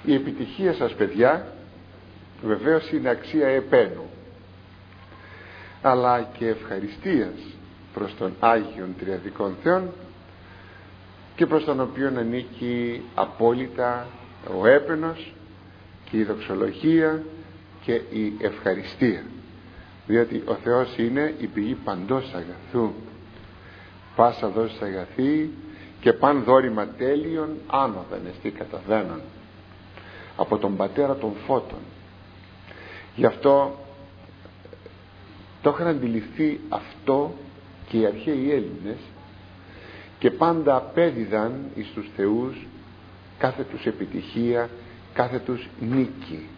Η επιτυχία σας, παιδιά, βεβαίως είναι αξία επένου, αλλά και ευχαριστίας προς τον Άγιον Τριαδικών Θεόν, και προς τον οποίον ανήκει απόλυτα ο έπαινος και η δοξολογία και η ευχαριστία, διότι ο Θεός είναι η πηγή παντός αγαθού, πάσα δόση αγαθή και παν δόρημα τέλειων άνωθεν εστί καταβαίνον από τον Πατέρα των Φώτων. Γι' αυτό το είχαν αντιληφθεί αυτό και οι αρχαίοι Έλληνες, και πάντα απέδιδαν εις τους θεούς κάθε τους επιτυχία, κάθε τους νίκη.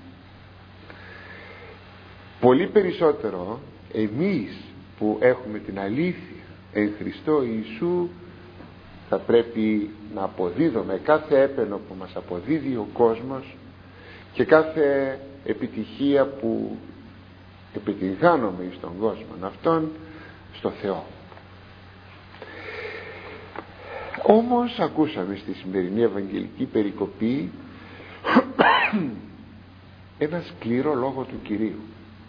Πολύ περισσότερο εμείς που έχουμε την αλήθεια εν Χριστώ Ιησού θα πρέπει να αποδίδουμε κάθε έπαινο που μας αποδίδει ο κόσμος και κάθε επιτυχία που επιτυγχάνουμε εις τον κόσμο αυτόν στο Θεό. Όμως ακούσαμε στη σημερινή Ευαγγελική περικοπή ένα σκληρό λόγο του Κυρίου.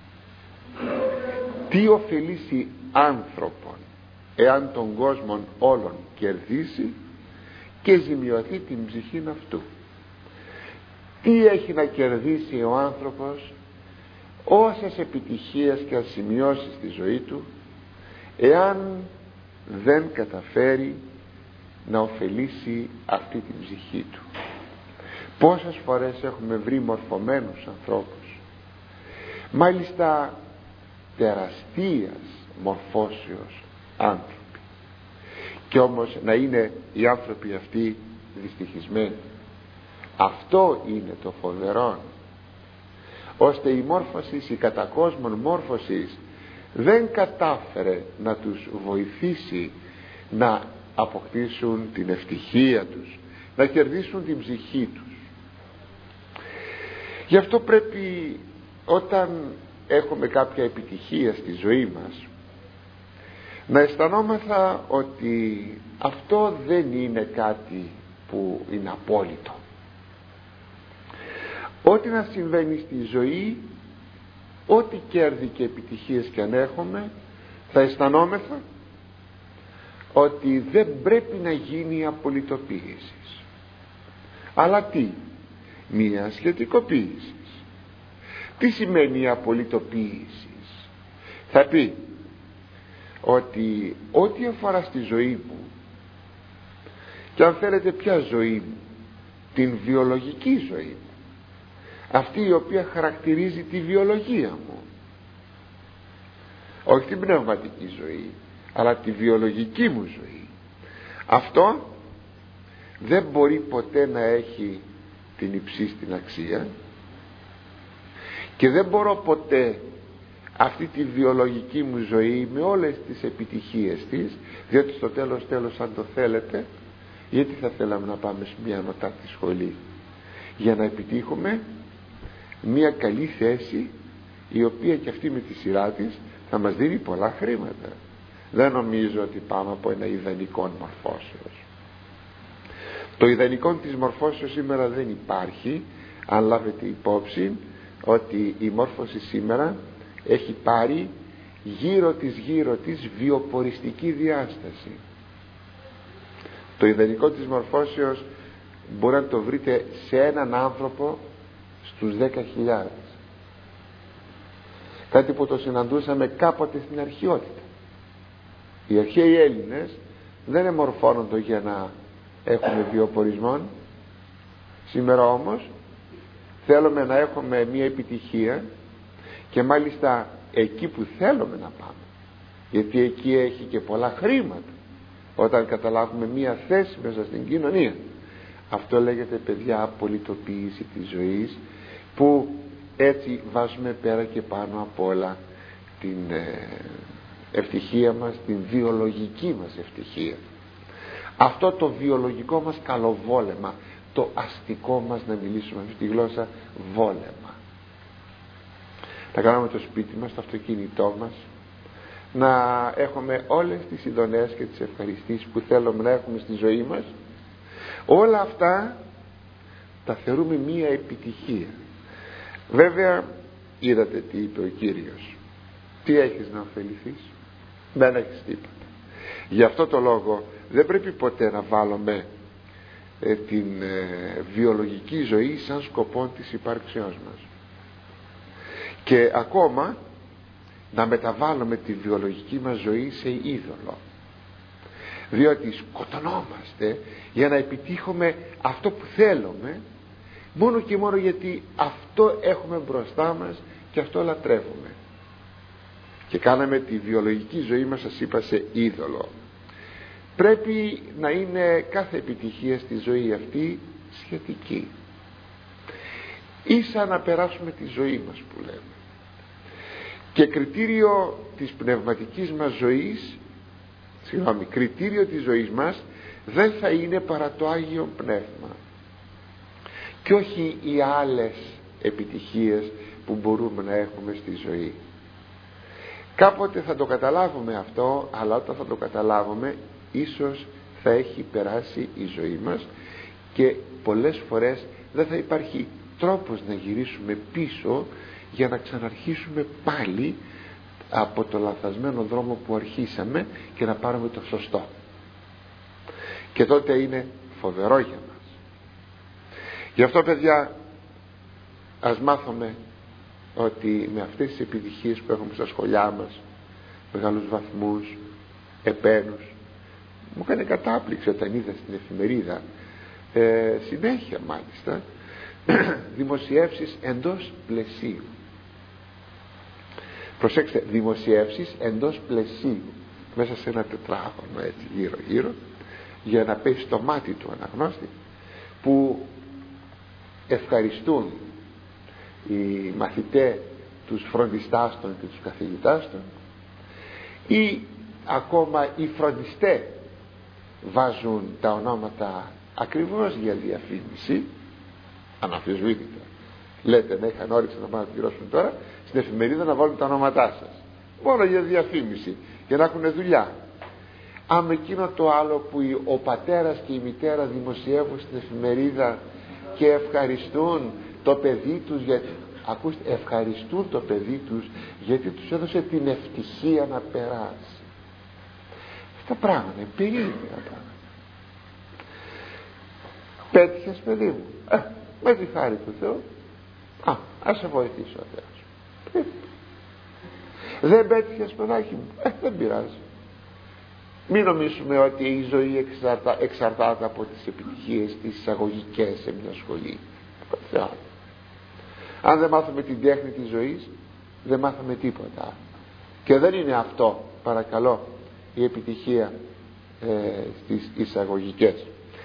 Τι ωφελήσει άνθρωπον εάν τον κόσμον όλων κερδίσει και ζημιωθεί την ψυχήν αυτού? Τι έχει να κερδίσει ο άνθρωπος, όσες επιτυχίες και ας σημειώσει στη ζωή του, εάν δεν καταφέρει να ωφελήσει αυτή την ψυχή του? Πόσες φορές έχουμε βρει μορφωμένους ανθρώπους, μάλιστα τεραστίας μορφώσεως άνθρωποι, και όμως να είναι οι άνθρωποι αυτοί δυστυχισμένοι. Αυτό είναι το φοβερό, ώστε η μόρφωση, η κατακόσμων μόρφωση δεν κατάφερε να τους βοηθήσει να αποκτήσουν την ευτυχία τους, να κερδίσουν την ψυχή τους. Γι' αυτό πρέπει, όταν έχουμε κάποια επιτυχία στη ζωή μας, να αισθανόμεθα ότι αυτό δεν είναι κάτι που είναι απόλυτο. Ό,τι να συμβαίνει στη ζωή, ό,τι κέρδη και επιτυχίες και αν έχουμε, θα αισθανόμεθα ότι δεν πρέπει να γίνει απολυτοποίηση, αλλά τι? Μία σχετικοποίηση. Τι σημαίνει η απολυτοποίηση? Θα πει ότι ό,τι αφορά στη ζωή μου, και αν θέλετε ποια ζωή μου, την βιολογική ζωή μου, αυτή η οποία χαρακτηρίζει τη βιολογία μου, όχι την πνευματική ζωή, αλλά τη βιολογική μου ζωή, αυτό δεν μπορεί ποτέ να έχει την υψίστη αξία, και δεν μπορώ ποτέ αυτή τη βιολογική μου ζωή με όλες τις επιτυχίες της, διότι στο τέλος αν το θέλετε, γιατί θα θέλαμε να πάμε σε μια ανωτάτη σχολή? Για να επιτύχουμε μια καλή θέση, η οποία και αυτή με τη σειρά της θα μας δίνει πολλά χρήματα. Δεν νομίζω ότι πάμε από ένα ιδανικό μορφώσεως. Το ιδανικό της μορφώσεως σήμερα δεν υπάρχει, αν λάβετε υπόψη ότι η μόρφωση σήμερα έχει πάρει γύρω της βιοποριστική διάσταση. Το ιδανικό της μορφώσεως μπορεί να το βρείτε σε έναν άνθρωπο στους 10.000. Κάτι που το συναντούσαμε κάποτε στην αρχαιότητα. Οι αρχαίοι Έλληνες δεν εμορφώνονται για να έχουμε βιοπορισμό. Σήμερα όμως θέλουμε να έχουμε μια επιτυχία, και μάλιστα εκεί που θέλουμε να πάμε, γιατί εκεί έχει και πολλά χρήματα, όταν καταλάβουμε μια θέση μέσα στην κοινωνία. Αυτό λέγεται, παιδιά, απολυτοποίηση της ζωής, που έτσι βάζουμε πέρα και πάνω απ' όλα την ευτυχία μας, την βιολογική μας ευτυχία. Αυτό το βιολογικό μας καλοβόλεμα, το αστικό μας, να μιλήσουμε αυτή τη γλώσσα, βόλεμα. Να κάνουμε το σπίτι μας, το αυτοκίνητό μας, να έχουμε όλες τις ειδονές και τις ευχαριστήσεις που θέλουμε να έχουμε στη ζωή μας. Όλα αυτά τα θεωρούμε μία επιτυχία. Βέβαια είδατε τι είπε ο Κύριος. Τι έχεις να ωφεληθείς? Δεν έχεις τίποτα. Γι' αυτό το λόγο δεν πρέπει ποτέ να βάλουμε την βιολογική ζωή σαν σκοπό της υπάρξεώς μας, και ακόμα να μεταβάλουμε τη βιολογική μας ζωή σε είδωλο, διότι σκοτωνόμαστε για να επιτύχουμε αυτό που θέλουμε, μόνο και μόνο γιατί αυτό έχουμε μπροστά μας και αυτό λατρεύουμε, και κάναμε τη βιολογική ζωή μας, σας είπα, σε είδωλο. Πρέπει να είναι κάθε επιτυχία στη ζωή αυτή σχετική, ίσα να περάσουμε τη ζωή μας που λέμε, και κριτήριο της πνευματικής μας ζωής, κριτήριο της ζωής μας δεν θα είναι παρά το Άγιο Πνεύμα και όχι οι άλλες επιτυχίες που μπορούμε να έχουμε στη ζωή. Κάποτε θα το καταλάβουμε αυτό, αλλά όταν θα το καταλάβουμε ίσως θα έχει περάσει η ζωή μας και πολλές φορές δεν θα υπάρχει τρόπος να γυρίσουμε πίσω για να ξαναρχίσουμε πάλι από το λανθασμένο δρόμο που αρχίσαμε και να πάρουμε το σωστό, και τότε είναι φοβερό για μας. Γι' αυτό, παιδιά, ας μάθουμε ότι με αυτές τις επιτυχίες που έχουμε στα σχολιά μας, μεγάλους βαθμούς, επένους, μου έκανε κατάπληξη όταν είδα στην εφημερίδα συνέχεια μάλιστα δημοσιεύσεις εντός πλαισίου. Προσέξτε, δημοσιεύσεις εντός πλαισίου, μέσα σε ένα τετράγωνο έτσι γύρω γύρω, για να πέσει στο μάτι του αναγνώστη, που ευχαριστούν οι μαθητές τους φροντιστάς των και τους καθηγητάς των, ή ακόμα οι φροντιστές βάζουν τα ονόματα ακριβώς για διαφήμιση, αναμφισβήτητα. Λέτε, ναι, είχαν όρεξη να πάνε να πληρώσουν τώρα στην εφημερίδα να βάλουν τα ονόματά σας, μόνο για διαφήμιση, για να έχουν δουλειά. Άμα εκείνο το άλλο που ο πατέρας και η μητέρα δημοσιεύουν στην εφημερίδα και ευχαριστούν το παιδί τους, ακούστε, ευχαριστούν το παιδί τους γιατί τους έδωσε την ευτυχία να περάσει. Αυτά πράγματα είναι περίεργα πράγματα. Πέτυχες, παιδί μου? Με τη χάρη του Θεού, ας σε βοηθήσω ο Θεός. Δεν πέτυχες, παιδάκι μου? Δεν πειράζει. Μην νομίζουμε ότι η ζωή εξαρτάται από τις επιτυχίες τις εισαγωγικές σε μια σχολή. Αν δεν μάθουμε την τέχνη της ζωής, δεν μάθαμε τίποτα. Και δεν είναι αυτό, παρακαλώ, η επιτυχία στις εισαγωγικές.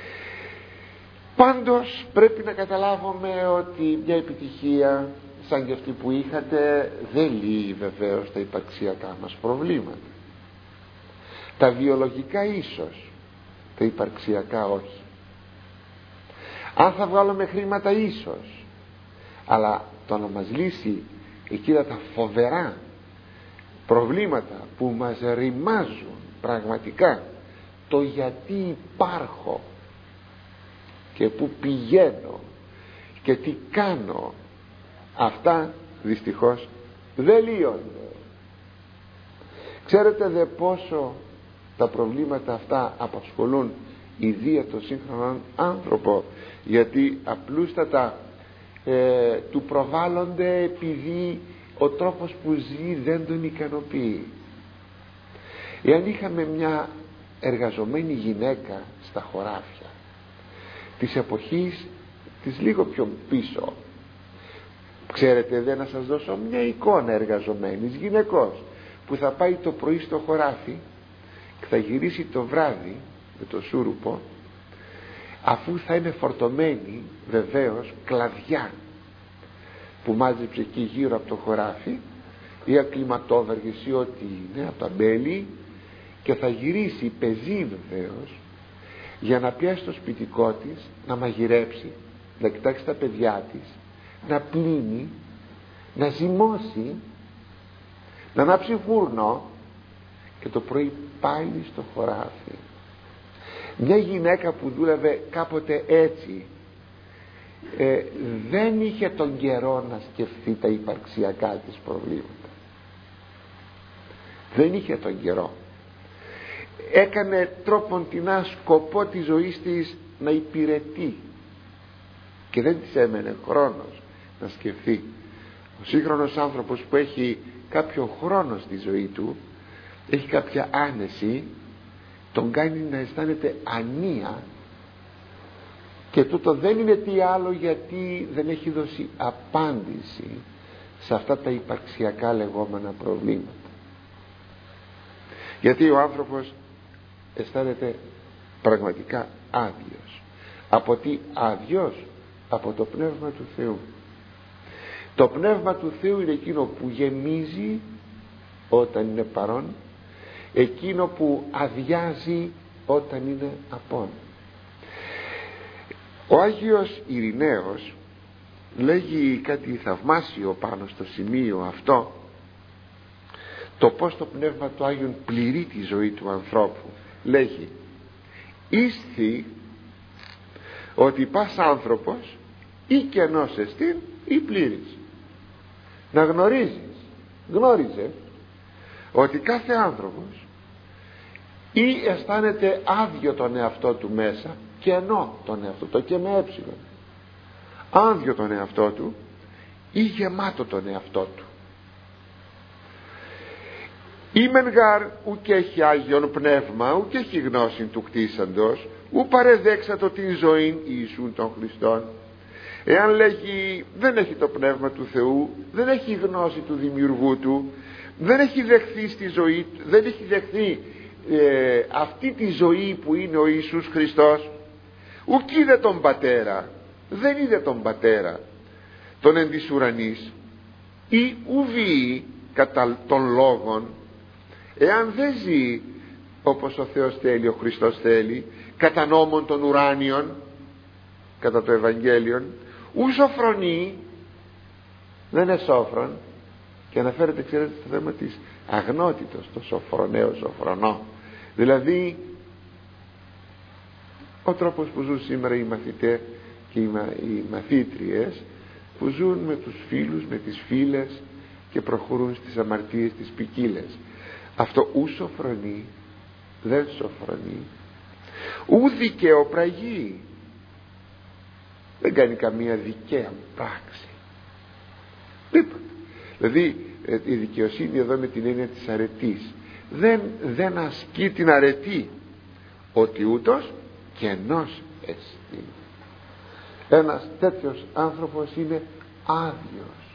Πάντως πρέπει να καταλάβουμε ότι μια επιτυχία σαν και αυτή που είχατε δεν λύει βεβαίως τα υπαρξιακά μας προβλήματα. Τα βιολογικά ίσως, τα υπαρξιακά όχι. Αν θα βγάλουμε χρήματα ίσως, αλλά το να μας λύσει εκείνα τα φοβερά προβλήματα που μας ρημάζουν πραγματικά, το γιατί υπάρχω και που πηγαίνω και τι κάνω, αυτά δυστυχώς δεν λύονται. Ξέρετε δε πόσο τα προβλήματα αυτά απασχολούν ιδία τον σύγχρονο άνθρωπο, γιατί απλούστατα του προβάλλονται επειδή ο τρόπος που ζει δεν τον ικανοποιεί. Εάν είχαμε μια εργαζομένη γυναίκα στα χωράφια της εποχής της λίγο πιο πίσω, ξέρετε, δεν να σας δώσω μια εικόνα εργαζομένης γυναικός που θα πάει το πρωί στο χωράφι και θα γυρίσει το βράδυ με το σούρουπο, αφού θα είναι φορτωμένη βεβαίως κλαδιά που μάζεψε εκεί γύρω από το χωράφι, ή ακλιματόβεργες ή ό,τι είναι από τα μπέλη, και θα γυρίσει πεζή βεβαίως για να πιάσει το σπιτικό της, να μαγειρέψει, να κοιτάξει τα παιδιά της, να πλύνει, να ζυμώσει, να ανάψει φούρνο, και το πρωί πάλι στο χωράφι. Μια γυναίκα που δούλευε κάποτε έτσι δεν είχε τον καιρό να σκεφτεί τα υπαρξιακά της προβλήματα. Δεν είχε τον καιρό. Έκανε τρόποντινά σκοπό της ζωής της να υπηρετεί και δεν της έμενε χρόνος να σκεφτεί. Ο σύγχρονος άνθρωπος που έχει κάποιο χρόνο στη ζωή του, έχει κάποια άνεση, τον κάνει να αισθάνεται ανία, και τούτο δεν είναι τι άλλο γιατί δεν έχει δώσει απάντηση σε αυτά τα υπαρξιακά λεγόμενα προβλήματα. Γιατί ο άνθρωπος αισθάνεται πραγματικά άδειος. Από τι άδειος? Από το Πνεύμα του Θεού. Το Πνεύμα του Θεού είναι εκείνο που γεμίζει όταν είναι παρόν, εκείνο που αδειάζει όταν είναι απόν. Ο Άγιος Ειρηναίος λέγει κάτι θαυμάσιο πάνω στο σημείο αυτό, το πως το Πνεύμα του Άγιον πληρεί τη ζωή του ανθρώπου. Λέγει: «Ίσθη ότι πας άνθρωπος ή κενός εστίν ή πλήρης». Να γνώριζε ότι κάθε άνθρωπος ή αισθάνεται άδειο τον εαυτό του μέσα, κενό τον εαυτό, το και με έψιλον, άδειο τον εαυτό του, ή γεμάτο τον εαυτό του. Ή μεν γάρ ουκ έχει Άγιον Πνεύμα, ουκ έχει γνώση του κτίσαντος, ου παρεδέξατο την ζωήν Ιησούν των Χριστών. Εάν λέγει δεν έχει το Πνεύμα του Θεού, δεν έχει γνώση του δημιουργού του, δεν έχει δεχθεί στη ζωή, δεν έχει δεχθεί αυτή τη ζωή που είναι ο Ιησούς Χριστός, ουκ είδε τον Πατέρα, δεν είδε τον Πατέρα τον εν της ουρανής, ή ουβεί κατά των λόγων, εάν δεν ζει όπως ο Θεός θέλει, ο Χριστός θέλει, κατά νόμων των ουράνιων, κατά το Ευαγγέλιον, ου σοφρονεί, δεν είναι σόφρον, και αναφέρεται, ξέρετε, το θέμα της αγνότητος, το σοφροναίο σοφρονό, δηλαδή ο τρόπος που ζουν σήμερα οι μαθητές και οι μαθήτριες, που ζουν με τους φίλους, με τις φίλες και προχωρούν στις αμαρτίες τις ποικίλες. Αυτό ου σοφρονεί, δεν σοφρονεί, ου δικαιοπραγεί, δεν κάνει καμία δικαία πράξη, τίποτα. Δηλαδή η δικαιοσύνη εδώ με την έννοια της αρετής, δεν ασκεί την αρετή, ότι ούτως κενός εστί. Ένας τέτοιος άνθρωπος είναι άδειος.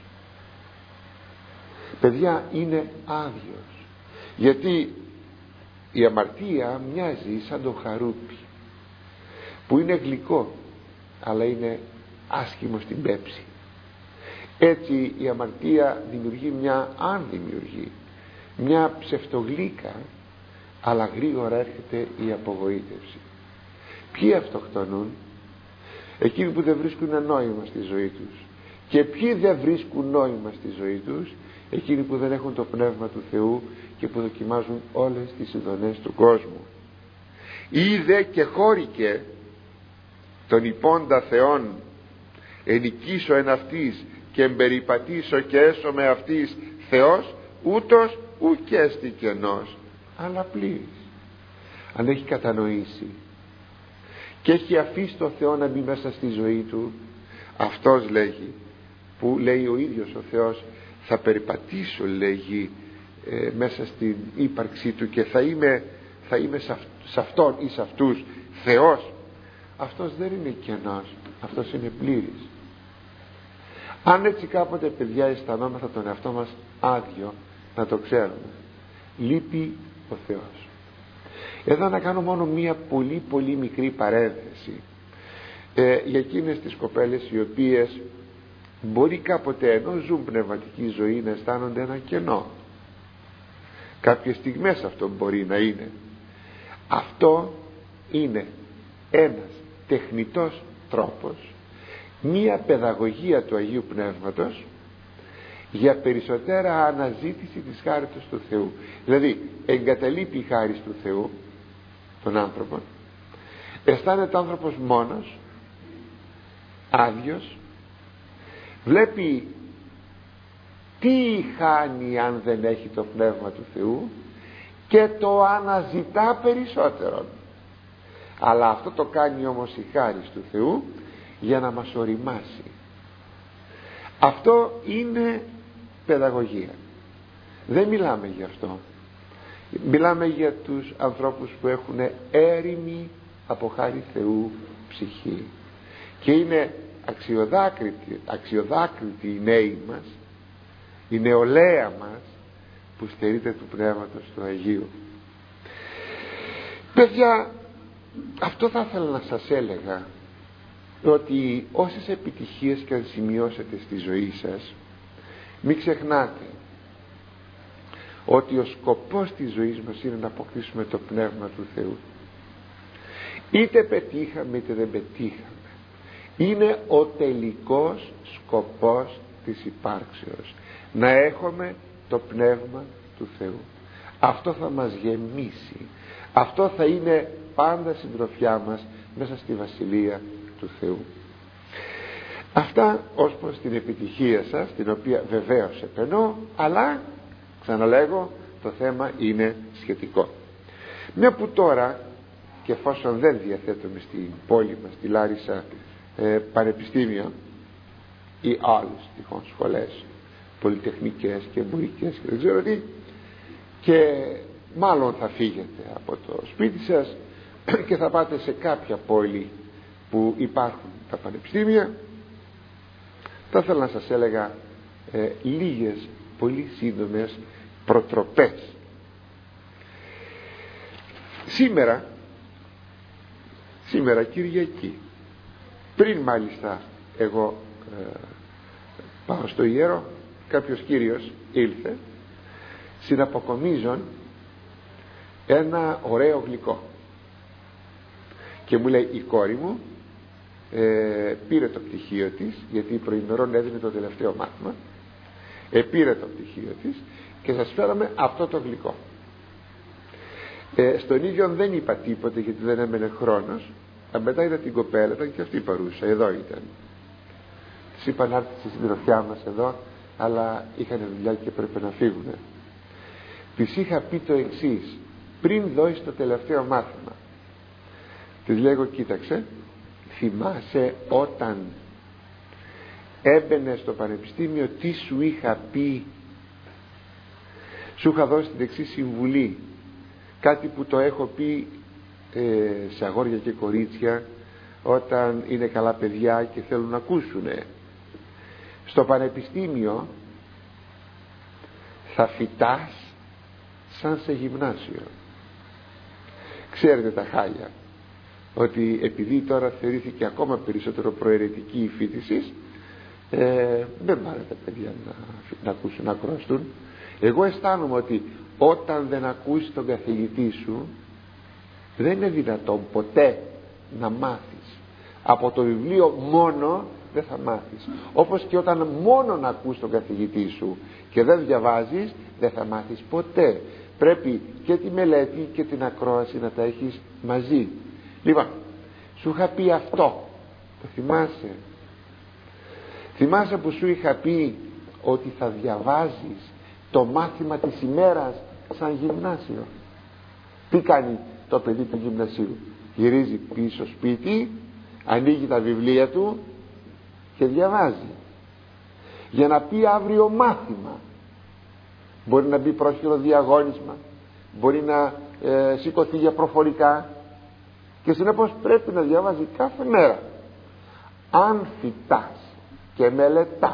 Παιδιά, είναι άδειος, γιατί η αμαρτία μοιάζει σαν το χαρούπι που είναι γλυκό αλλά είναι άσχημο στην πέψη. Έτσι η αμαρτία δημιουργεί αν δημιουργεί μια ψευτογλύκα, αλλά γρήγορα έρχεται η απογοήτευση. Ποιοι αυτοκτονούν? Εκείνοι που δεν βρίσκουν νόημα στη ζωή τους. Και ποιοι δεν βρίσκουν νόημα στη ζωή τους? Εκείνοι που δεν έχουν το Πνεύμα του Θεού και που δοκιμάζουν όλες τις ειδονές του κόσμου. Είδε και χώρηκε τον υπόντα Θεόν, ενικήσω εν αυτής και εμπεριπατήσω και έσω με αυτής Θεός, ούτως ουκ έστι κενός, αλλά πλήρης. Αν έχει κατανοήσει και έχει αφήσει το Θεό να μπει μέσα στη ζωή του, αυτός λέγει, που λέει ο ίδιος ο Θεός, θα περιπατήσω, λέγει, μέσα στην ύπαρξή του και θα είμαι σε αυτόν ή σε αυτούς Θεός. Αυτός δεν είναι κενός, αυτός είναι πλήρης. Αν έτσι κάποτε, παιδιά, αισθανόμαστε τον εαυτό μας άδειο, να το ξέρουμε, λείπει ο Θεός. Εδώ να κάνω μόνο μία πολύ πολύ μικρή παρένθεση για εκείνες τις κοπέλες οι οποίες μπορεί κάποτε, ενώ ζουν πνευματική ζωή, να αισθάνονται ένα κενό. Κάποιες στιγμές αυτό μπορεί να είναι. Αυτό είναι ένας τεχνητός τρόπος, μία παιδαγωγία του Αγίου Πνεύματος για περισσότερα αναζήτηση της χάριτος του Θεού. Δηλαδή εγκαταλείπει η χάρις του Θεού τον άνθρωπο, αισθάνεται ο άνθρωπος μόνος, άδειος, βλέπει τι χάνει αν δεν έχει το Πνεύμα του Θεού και το αναζητά περισσότερον. Αλλά αυτό το κάνει όμως η χάρις του Θεού για να μας οριμάσει. Αυτό είναι παιδαγωγία. Δεν μιλάμε γι' αυτό. Μιλάμε για τους ανθρώπους που έχουν έρημη από χάρη Θεού ψυχή και είναι αξιοδάκριτοι οι νέοι μας, η νεολαία μας που στερείται του Πνεύματος του Αγίου. Παιδιά, αυτό θα ήθελα να σας έλεγα, ότι όσες επιτυχίες και αν σημειώσετε στη ζωή σας, μην ξεχνάτε ότι ο σκοπός της ζωής μας είναι να αποκτήσουμε το Πνεύμα του Θεού. Είτε πετύχαμε είτε δεν πετύχαμε, είναι ο τελικός σκοπός της υπάρξεως, να έχουμε το Πνεύμα του Θεού. Αυτό θα μας γεμίσει, αυτό θα είναι πάντα συντροφιά μας μέσα στη Βασιλεία του Θεού. Αυτά ως προς την επιτυχία σας, την οποία βεβαίως επενώ, αλλά ξαναλέγω, το θέμα είναι σχετικό. Μια που τώρα, και εφόσον δεν διαθέτουμε στην πόλη μας, στη Λάρισα, πανεπιστήμιο ή άλλες τυχόν σχολές, πολυτεχνικές και εμπορικές και δεν ξέρω τι, και μάλλον θα φύγετε από το σπίτι σας και θα πάτε σε κάποια πόλη που υπάρχουν τα πανεπιστήμια, θα ήθελα να σας έλεγα λίγες πολύ σύντομες προτροπές. Σήμερα Κυριακή, πριν μάλιστα εγώ πάω στο ιερό, κάποιος κύριος ήλθε συναποκομίζον ένα ωραίο γλυκό και μου λέει, η κόρη μου πήρε το πτυχίο της, γιατί προημερών έδινε το τελευταίο μάθημα, πήρε το πτυχίο της και σας φέραμε αυτό το γλυκό. Στον ίδιο δεν είπα τίποτε γιατί δεν έμενε χρόνος. Μετά είδα την κοπέλα, ήταν και αυτή παρούσα, εδώ ήταν. Της είπα να έρθει στη συντροφιά μας εδώ, αλλά είχαν δουλειά και πρέπει να φύγουν. Της είχα πει το εξής, πριν δώσει το τελευταίο μάθημα. Της λέγω, κοίταξε, θυμάσαι όταν έμπαινε στο πανεπιστήμιο τι σου είχα πει? Σου είχα δώσει την εξής συμβουλή, κάτι που το έχω πει σε αγόρια και κορίτσια όταν είναι καλά παιδιά και θέλουν να ακούσουνε. Στο πανεπιστήμιο θα φυτάς σαν σε γυμνάσιο. Ξέρετε τα χάλια, ότι επειδή τώρα θεωρήθηκε ακόμα περισσότερο προαιρετική η φοιτηση, δεν πάνε τα παιδιά να ακούσουν, να ακροαστούν. Εγώ αισθάνομαι ότι όταν δεν ακούσεις τον καθηγητή σου, δεν είναι δυνατόν ποτέ να μάθεις. Από το βιβλίο μόνο δεν θα μάθεις. Όπως και όταν μόνο να ακούς τον καθηγητή σου και δεν διαβάζεις, δεν θα μάθεις ποτέ. Πρέπει και τη μελέτη και την ακρόαση να τα έχεις μαζί. Λοιπόν, σου είχα πει αυτό, το θυμάσαι? Θυμάσαι που σου είχα πει ότι θα διαβάζεις το μάθημα της ημέρας σαν γυμνάσιο? Τι κάνει το παιδί του γυμνασίου? Γυρίζει πίσω σπίτι, ανοίγει τα βιβλία του και διαβάζει για να πει αύριο μάθημα. Μπορεί να μπει πρόχειρο διαγώνισμα, μπορεί να σηκωθεί για προφορικά και συνεπώς πρέπει να διαβάζει κάθε μέρα. Αν φυτάς και μελετάς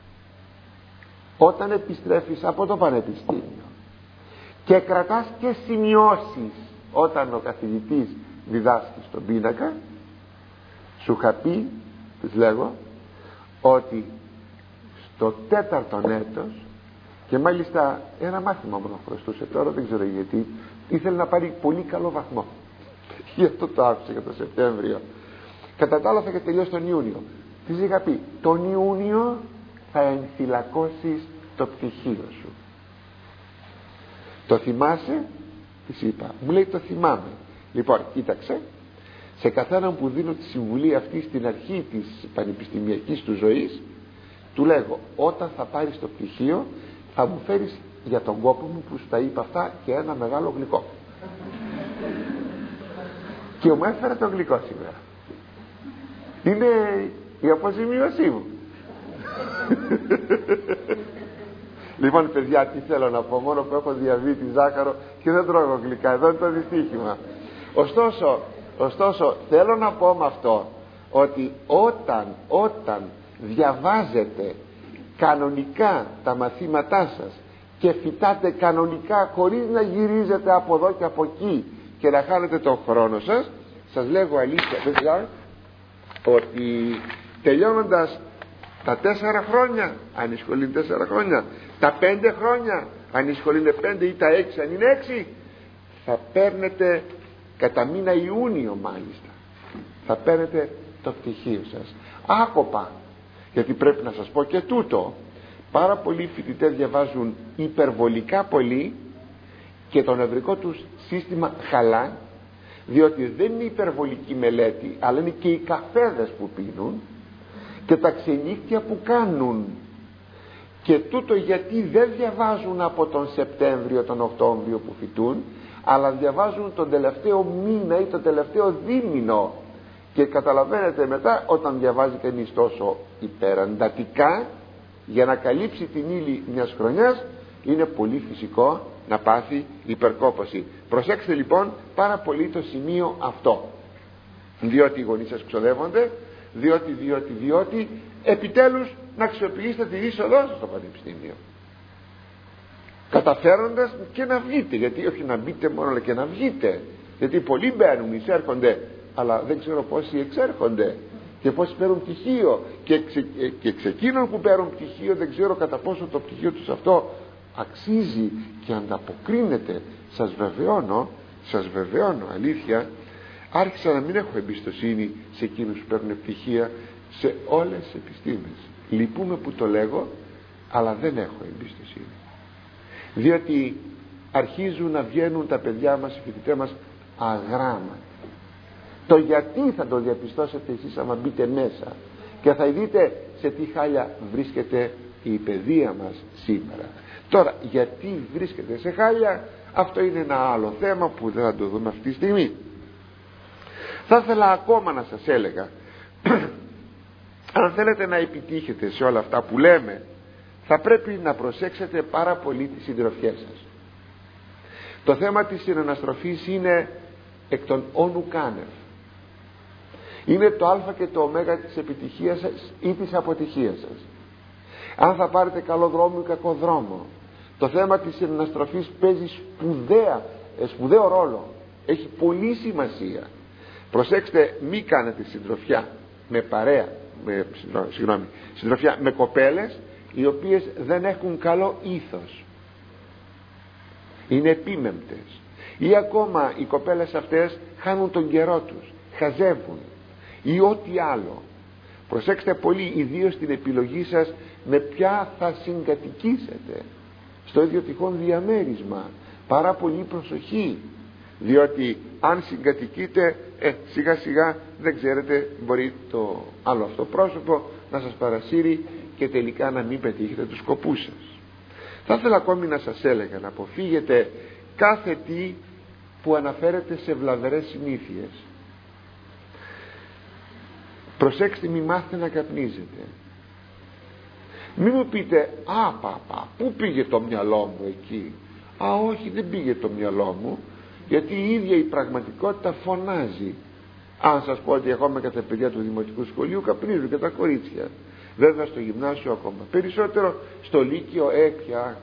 όταν επιστρέφεις από το πανεπιστήμιο και κρατάς και σημειώσεις όταν ο καθηγητής διδάσκει στον πίνακα, σου είχα πει, της λέγω, ότι στο 4ο έτος, και μάλιστα ένα μάθημα μόνο χρωστούσε, τώρα δεν ξέρω γιατί, ήθελε να πάρει πολύ καλό βαθμό. Γι' αυτό το άφησε για το Σεπτέμβριο. Κατά τα άλλα θα είχε τελειώσει τον Ιούνιο. Της είχα πει, τον Ιούνιο θα ενθυλακώσεις το πτυχίο σου. Το θυμάσαι? Της είπα. Μου λέει, το θυμάμαι. Λοιπόν, κοίταξε, σε καθέναν που δίνω τη συμβουλή αυτή στην αρχή της πανεπιστημιακής του ζωής, του λέγω, όταν θα πάρεις το πτυχίο θα μου φέρεις για τον κόπο μου που σου τα είπα αυτά και ένα μεγάλο γλυκό. Και μου έφερε το γλυκό σήμερα. Είναι η αποζημίωσή μου. Λοιπόν παιδιά, τι θέλω να πω, μόνο που έχω διαβήτη, ζάχαρο και δεν τρώγω γλυκά, εδώ είναι το δυστύχημα. Ωστόσο θέλω να πω με αυτό ότι όταν διαβάζετε κανονικά τα μαθήματά σας και φυτάτε κανονικά χωρίς να γυρίζετε από εδώ και από εκεί και να χάνετε τον χρόνο σας, σας λέγω αλήθεια παιδιά, ότι τελειώνοντας τα 4 χρόνια, αν η σχολή είναι 4 χρόνια, τα 5 χρόνια, αν η σχολή είναι 5 ή τα 6 αν είναι 6, θα παίρνετε κατά μήνα Ιούνιο μάλιστα, θα παίρνετε το πτυχίο σας άκοπα. Γιατί πρέπει να σας πω και τούτο, πάρα πολλοί φοιτητές διαβάζουν υπερβολικά πολύ και το νευρικό τους σύστημα χαλά, διότι δεν είναι υπερβολική μελέτη, αλλά είναι και οι καφέδες που πίνουν και τα ξενύχτια που κάνουν. Και τούτο γιατί δεν διαβάζουν από τον Σεπτέμβριο, τον Οκτώβριο που φοιτούν, αλλά διαβάζουν τον τελευταίο μήνα ή τον τελευταίο δίμηνο. Και καταλαβαίνετε μετά, όταν διαβάζει κανείς τόσο υπεραντατικά για να καλύψει την ύλη μιας χρονιάς, είναι πολύ φυσικό να πάθει υπερκόπωση. Προσέξτε λοιπόν πάρα πολύ το σημείο αυτό, διότι οι γονείς σας ξοδεύονται, διότι επιτέλους να αξιοποιήσετε τη είσοδό σας στο πανεπιστήμιο, καταφέροντας και να βγείτε, γιατί όχι να μπείτε μόνο αλλά και να βγείτε, γιατί πολλοί μπαίνουν, εισέρχονται, αλλά δεν ξέρω πόσοι εξέρχονται και πόσοι παίρνουν πτυχίο, και ξεκίνων που παίρνουν πτυχίο δεν ξέρω κατά πόσο το πτυχίο τους αυτό αξίζει και ανταποκρίνεται. Σας βεβαιώνω αλήθεια, άρχισα να μην έχω εμπιστοσύνη σε εκείνους που παίρνουν πτυχία σε όλες τις επιστήμες. Λυπούμαι που το λέγω, αλλά δεν έχω εμπιστοσύνη, διότι αρχίζουν να βγαίνουν τα παιδιά μας, οι φοιτητές μας, αγράμματα. Το γιατί θα το διαπιστώσετε εσείς άμα μπείτε μέσα και θα δείτε σε τι χάλια βρίσκεται η παιδεία μας σήμερα. Τώρα γιατί βρίσκεται σε χάλια, αυτό είναι ένα άλλο θέμα που δεν θα το δούμε αυτή τη στιγμή. Θα ήθελα ακόμα να σας έλεγα, αν θέλετε να επιτύχετε σε όλα αυτά που λέμε, θα πρέπει να προσέξετε πάρα πολύ τις συντροφιές σας. Το θέμα της συναναστροφής είναι εκ των όνου κάνευ. Είναι το α και το ω της επιτυχίας σας ή της αποτυχίας σας. Αν θα πάρετε καλό δρόμο ή κακό δρόμο. Το θέμα της συναναστροφής παίζει σπουδαίο ρόλο. Έχει πολύ σημασία. Προσέξτε, μη κάνετε συντροφιά με συντροφιά με κοπέλες οι οποίες δεν έχουν καλό ήθος, είναι επίμεμπτες, ή ακόμα οι κοπέλες αυτές χάνουν τον καιρό τους, χαζεύουν ή ό,τι άλλο. Προσέξτε πολύ, ιδίως στην επιλογή σας με ποια θα συγκατοικήσετε στο ίδιο τυχόν διαμέρισμα. Πάρα πολύ προσοχή, διότι αν συγκατοικείτε σιγά σιγά δεν ξέρετε, μπορεί το άλλο αυτό πρόσωπο να σας παρασύρει και τελικά να μην πετύχετε τους σκοπούς σας. Θα ήθελα ακόμη να σας έλεγα να αποφύγετε κάθε τι που αναφέρεται σε βλαβερές συνήθειες. Προσέξτε, μη μάθετε να καπνίζετε. Μη μου πείτε, πού πήγε το μυαλό μου εκεί. Όχι, δεν πήγε το μυαλό μου, γιατί η ίδια η πραγματικότητα φωνάζει. Αν σας πω ότι εγώ με κατά παιδιά του δημοτικού σχολείου καπνίζουν και τα κορίτσια, βέβαια στο γυμνάσιο ακόμα περισσότερο, στο λύκειο πια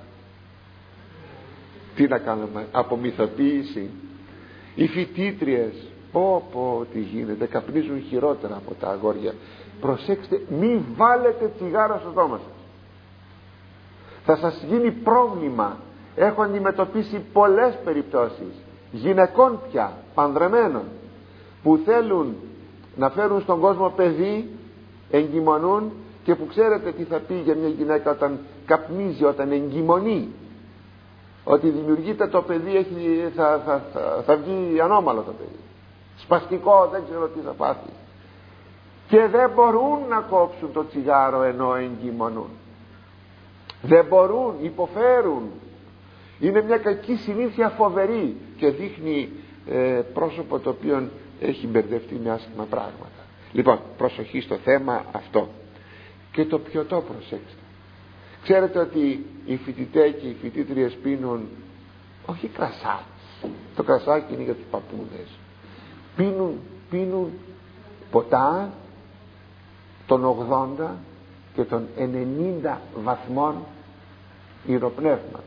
τι να κάνουμε, απομυθοποίηση. Οι φοιτήτριες, τι γίνεται, καπνίζουν χειρότερα από τα αγόρια. Προσέξτε, μη βάλετε τσιγάρο στο στόμα σας, θα σας γίνει πρόβλημα. Έχω αντιμετωπίσει πολλές περιπτώσεις γυναικών πια, πανδρεμένων, που θέλουν να φέρουν στον κόσμο παιδί, εγκυμονούν, και που ξέρετε τι θα πει για μια γυναίκα όταν καπνίζει, όταν εγκυμονεί, ότι δημιουργείται το παιδί, θα βγει ανώμαλο το παιδί. σπαστικό, δεν ξέρω τι θα πάθει, και δεν μπορούν να κόψουν το τσιγάρο ενώ εγκυμονούν. Δεν μπορούν, υποφέρουν. Είναι μια κακή συνήθεια φοβερή και δείχνει πρόσωπο το οποίο έχει μπερδευτεί με άσχημα πράγματα. Λοιπόν, προσοχή στο θέμα αυτό. Και το πιωτό προσέξτε. Ξέρετε ότι οι φοιτητές και οι φοιτήτριες πίνουν όχι κρασάκι, το κρασάκι είναι για τους παππούδες, πίνουν ποτά των 80 και των 90 βαθμών ηροπνεύματος.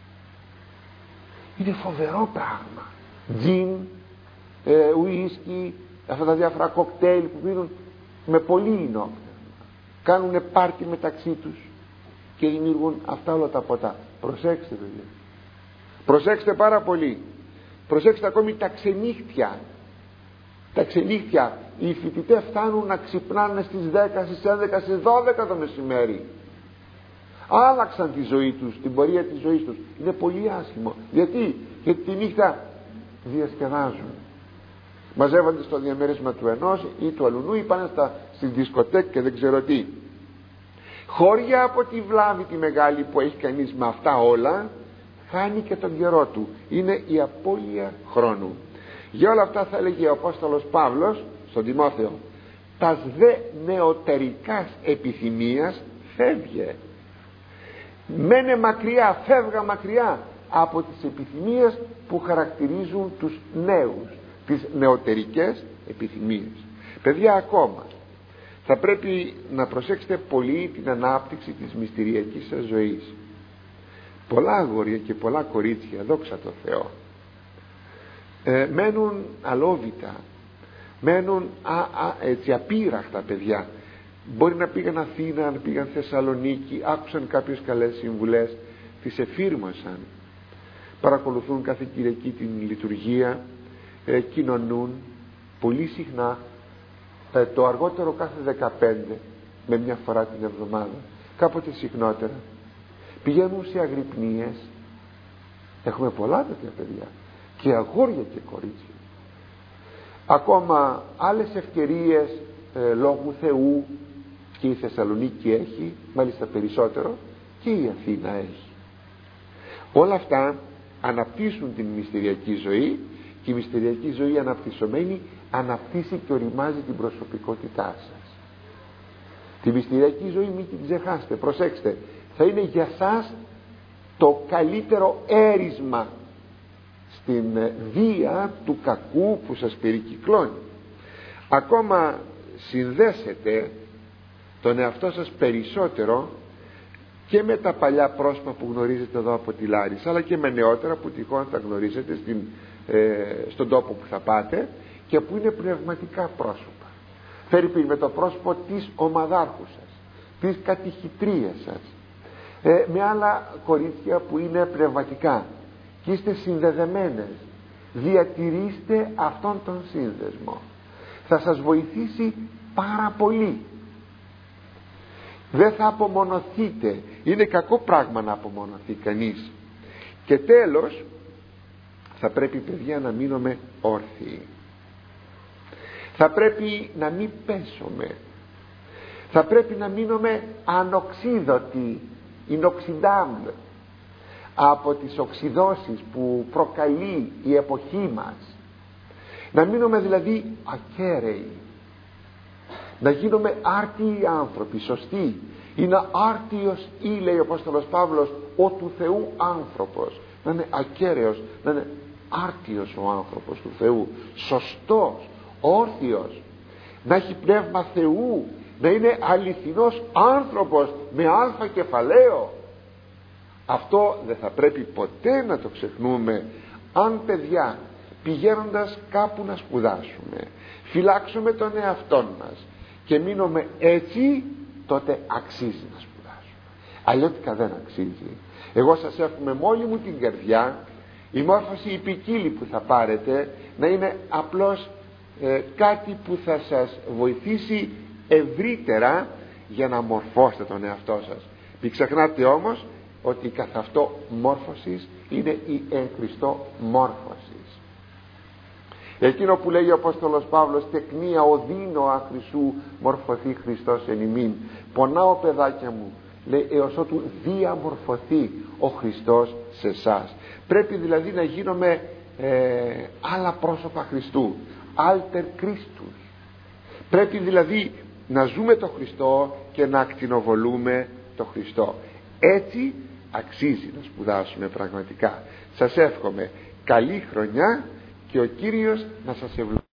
Είναι φοβερό πράγμα. Τζιν, ουίσκι, αυτά τα διάφορα κοκτέιλ που πίνουν με πολύ ινόπνευμα, κάνουν πάρτι μεταξύ τους και δημιουργούν αυτά όλα τα ποτά. Προσέξτε παιδιά, προσέξτε πάρα πολύ. Προσέξτε ακόμη τα ξενύχτια. Τα ξενύχτια, οι φοιτητές φτάνουν να ξυπνάνε στις 10, στις 11, στις 12 το μεσημέρι. Άλλαξαν τη ζωή τους, την πορεία της ζωής τους. Είναι πολύ άσχημο. Γιατί τη νύχτα διασκεδάζουν, μαζεύονται στο διαμέρισμα του ενός ή του αλουνού ή πάνε στις δισκοτέκ και δεν ξέρω τι. Χώρια από τη βλάβη τη μεγάλη που έχει κανείς με αυτά όλα, χάνει και τον καιρό του. Είναι η απώλεια χρόνου. Για όλα αυτά θα έλεγε ο Απόστολος Παύλος στον Τιμόθεο: τας δε νεωτερικάς επιθυμίας φεύγε. Μένε μακριά, φεύγα μακριά από τις επιθυμίες που χαρακτηρίζουν τους νέους, τις νεωτερικές επιθυμίες. Παιδιά, ακόμα θα πρέπει να προσέξετε πολύ την ανάπτυξη της μυστηριακής σας ζωής. Πολλά αγόρια και πολλά κορίτσια, δόξα τω Θεώ, μένουν αλόβητα, μένουν έτσι απείραχτα παιδιά. Μπορεί να πήγαν Αθήνα, να πήγαν Θεσσαλονίκη, άκουσαν κάποιες καλές συμβουλές, τις εφήρμοσαν, παρακολουθούν κάθε Κυριακή την λειτουργία, κοινωνούν πολύ συχνά, το αργότερο κάθε 15 με μια φορά την εβδομάδα, κάποτε συχνότερα, πηγαίνουν σε αγρυπνίες. Έχουμε πολλά τέτοια παιδιά, και αγόρια και κορίτσια. Ακόμα άλλες ευκαιρίες λόγου Θεού και η Θεσσαλονίκη έχει, μάλιστα περισσότερο, και η Αθήνα έχει. Όλα αυτά αναπτύσσουν την μυστηριακή ζωή, και η μυστηριακή ζωή αναπτυσσομένη αναπτύσσει και οριμάζει την προσωπικότητά σας. Τη μυστηριακή ζωή μην την ξεχάσετε. Προσέξτε, θα είναι για σας το καλύτερο έρισμα στην βία του κακού που σας περικυκλώνει. Ακόμα συνδέσετε τον εαυτό σας περισσότερο και με τα παλιά πρόσωπα που γνωρίζετε εδώ από τη Λάρισα, αλλά και με νεότερα που τυχόν θα γνωρίζετε στον τόπο που θα πάτε και που είναι πνευματικά πρόσωπα. Φέρει με το πρόσωπο της ομαδάρχου σας, της κατηχητρίας σας, με άλλα κορίτσια που είναι πνευματικά και είστε συνδεδεμένες. Διατηρήστε αυτόν τον σύνδεσμο, θα σας βοηθήσει πάρα πολύ. Δεν θα απομονωθείτε. Είναι κακό πράγμα να απομονωθεί κανείς. Και τέλος, θα πρέπει παιδιά να μείνουμε όρθιοι. Θα πρέπει να μην πέσουμε. Θα πρέπει να μείνουμε ανοξίδωτοι, inoxidable, από τις οξυδώσεις που προκαλεί η εποχή μας. Να μείνουμε δηλαδή ακέραιοι, να γίνουμε άρτιοι άνθρωποι, σωστοί. Είναι άρτιος ή, λέει ο Απόστολος Παύλος, ο του Θεού άνθρωπος. Να είναι ακέραιος, να είναι άρτιος ο άνθρωπος του Θεού, σωστός, όρθιος, να έχει πνεύμα Θεού, να είναι αληθινός άνθρωπος με αλφα κεφαλαίο. Αυτό δεν θα πρέπει ποτέ να το ξεχνούμε. Αν παιδιά πηγαίνοντας κάπου να σπουδάσουμε φυλάξουμε τον εαυτόν μας και μείνουμε έτσι, τότε αξίζει να σπουδάσουμε. Αλλιώτικα δεν αξίζει. Εγώ σας εύχομαι με όλη μου την καρδιά η μόρφωση η ποικίλη που θα πάρετε να είναι απλώς κάτι που θα σας βοηθήσει ευρύτερα για να μορφώσετε τον εαυτό σας. Μην ξεχνάτε όμως ότι καθ' αυτό μόρφωσης είναι η εν Χριστώ μόρφωσης. Εκείνο που λέει ο Απόστολος Παύλος, τεκνία οδύνω αχρυσού μορφωθεί Χριστός εν ημίν. Πονάω παιδάκια μου, λέει, έως ότου διαμορφωθεί ο Χριστός σε εσάς. Πρέπει δηλαδή να γίνουμε άλλα πρόσωπα Χριστού, alter Christus. Πρέπει δηλαδή να ζούμε το Χριστό και να ακτινοβολούμε το Χριστό. Έτσι αξίζει να σπουδάσουμε πραγματικά. Σας εύχομαι καλή χρονιά και ο Κύριος να σας ευλογήσει.